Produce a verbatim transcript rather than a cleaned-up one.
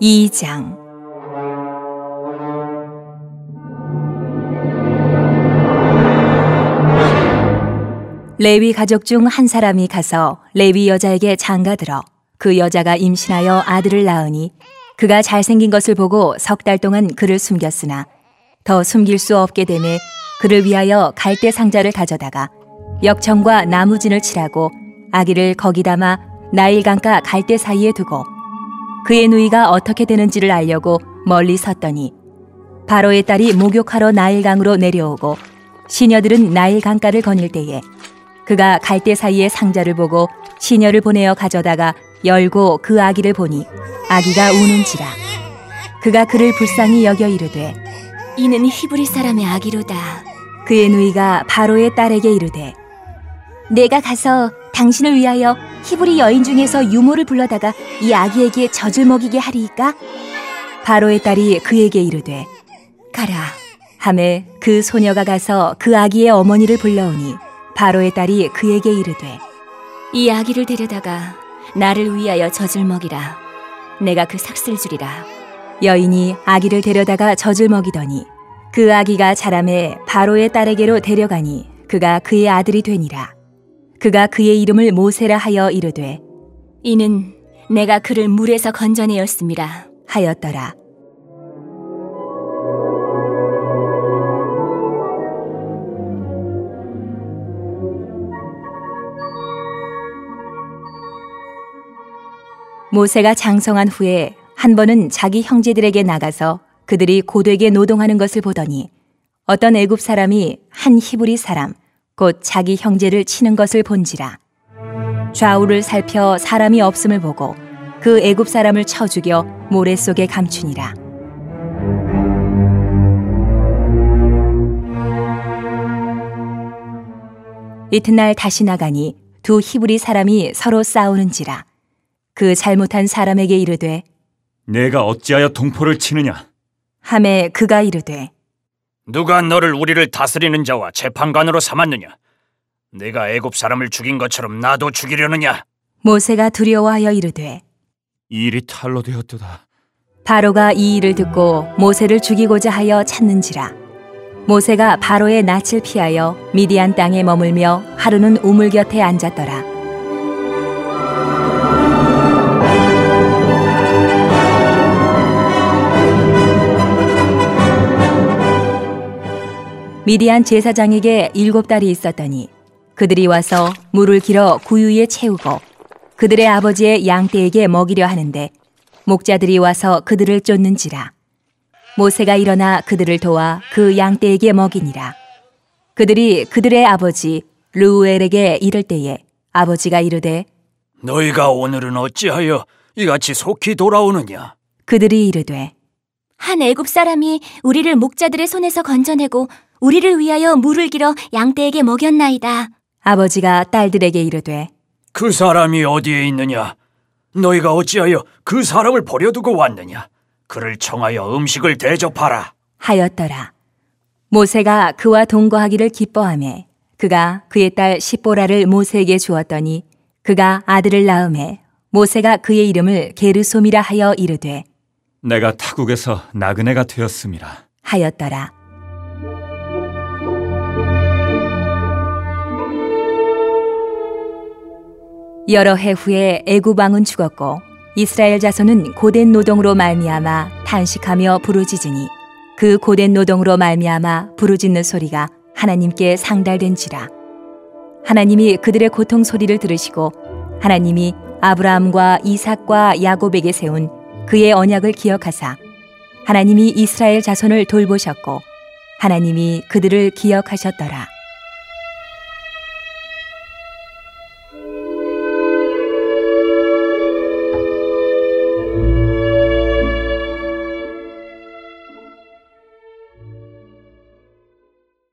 이 장. 레위 가족 중 한 사람이 가서 레위 여자에게 장가들어 그 여자가 임신하여 아들을 낳으니 그가 잘생긴 것을 보고 석 달 동안 그를 숨겼으나 더 숨길 수 없게 되매 그를 위하여 갈대 상자를 가져다가 역청과 나무진을 칠하고 아기를 거기 담아 나일강가 갈대 사이에 두고 그의 누이가 어떻게 되는지를 알려고 멀리 섰더니 바로의 딸이 목욕하러 나일강으로 내려오고 시녀들은 나일강가를 거닐 때에 그가 갈대 사이에 상자를 보고 시녀를 보내어 가져다가 열고 그 아기를 보니 아기가 우는지라. 그가 그를 불쌍히 여겨 이르되 이는 히브리 사람의 아기로다. 그의 누이가 바로의 딸에게 이르되 내가 가서 당신을 위하여 히브리 여인 중에서 유모를 불러다가 이 아기에게 젖을 먹이게 하리이까? 바로의 딸이 그에게 이르되 가라. 하매 그 소녀가 가서 그 아기의 어머니를 불러오니 바로의 딸이 그에게 이르되 이 아기를 데려다가 나를 위하여 젖을 먹이라. 내가 그 삭슬 주리라. 여인이 아기를 데려다가 젖을 먹이더니 그 아기가 자라매 바로의 딸에게로 데려가니 그가 그의 아들이 되니라. 그가 그의 이름을 모세라 하여 이르되 이는 내가 그를 물에서 건져내었음이라 하였더라. 모세가 장성한 후에 한 번은 자기 형제들에게 나가서 그들이 고되게 노동하는 것을 보더니 어떤 애굽 사람이 한 히브리 사람 곧 자기 형제를 치는 것을 본지라. 좌우를 살펴 사람이 없음을 보고 그 애굽 사람을 쳐 죽여 모래 속에 감추니라. 이튿날 다시 나가니 두 히브리 사람이 서로 싸우는지라. 그 잘못한 사람에게 이르되 내가 어찌하여 동포를 치느냐? 하매 그가 이르되 누가 너를 우리를 다스리는 자와 재판관으로 삼았느냐? 내가 애굽 사람을 죽인 것처럼 나도 죽이려느냐? 모세가 두려워하여 이르되 이 일이 탈로 되었도다. 바로가 이 일을 듣고 모세를 죽이고자 하여 찾는지라. 모세가 바로의 낯을 피하여 미디안 땅에 머물며 하루는 우물 곁에 앉았더라. 미디안 제사장에게 일곱 딸이 있었더니 그들이 와서 물을 길어 구유에 채우고 그들의 아버지의 양떼에게 먹이려 하는데 목자들이 와서 그들을 쫓는지라. 모세가 일어나 그들을 도와 그 양떼에게 먹이니라. 그들이 그들의 아버지 르우엘에게 이를 때에 아버지가 이르되 너희가 오늘은 어찌하여 이같이 속히 돌아오느냐? 그들이 이르되 한 애굽 사람이 우리를 목자들의 손에서 건져내고 우리를 위하여 물을 길어 양떼에게 먹였나이다. 아버지가 딸들에게 이르되 그 사람이 어디에 있느냐? 너희가 어찌하여 그 사람을 버려두고 왔느냐? 그를 청하여 음식을 대접하라 하였더라. 모세가 그와 동거하기를 기뻐하매 그가 그의 딸 십보라를 모세에게 주었더니 그가 아들을 낳음에 모세가 그의 이름을 게르솜이라 하여 이르되 내가 타국에서 나그네가 되었음이라 하였더라. 여러 해 후에 애굽 왕은 죽었고 이스라엘 자손은 고된 노동으로 말미암아 탄식하며 부르짖으니 그 고된 노동으로 말미암아 부르짖는 소리가 하나님께 상달된지라. 하나님이 그들의 고통 소리를 들으시고 하나님이 아브라함과 이삭과 야곱에게 세운 그의 언약을 기억하사 하나님이 이스라엘 자손을 돌보셨고 하나님이 그들을 기억하셨더라.